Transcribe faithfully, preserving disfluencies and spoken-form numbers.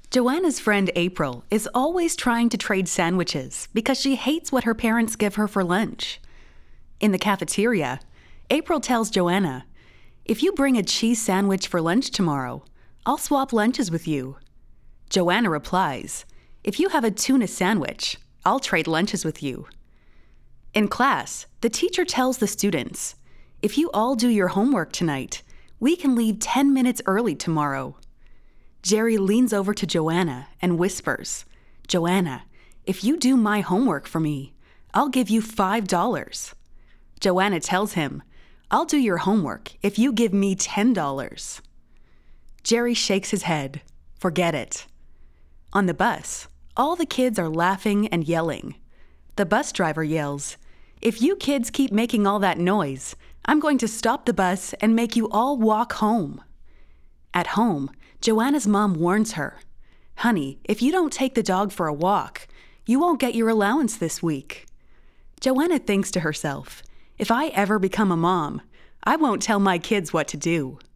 Joanna's friend April is always trying to trade sandwiches because she hates what her parents give her for lunch. In the cafeteria, April tells Joanna, "If you bring a cheese sandwich for lunch tomorrow, I'll swap lunches with you." Joanna replies, "If you have a tuna sandwich, I'll trade lunches with you." In class, the teacher tells the students, "If you all do your homework tonight, we can leave ten minutes early tomorrow." Jerry leans over to Joanna and whispers, "Joanna, if you do my homework for me, I'll give you five dollars. Joanna tells him, "I'll do your homework if you give me ten dollars. Jerry shakes his head. Forget it. On the bus, all the kids are laughing and yelling. The bus driver yells, "If you kids keep making all that noise, I'm going to stop the bus and make you all walk home." At home, Joanna's mom warns her, "Honey, if you don't take the dog for a walk, you won't get your allowance this week." Joanna thinks to herself, "If I ever become a mom, I won't tell my kids what to do."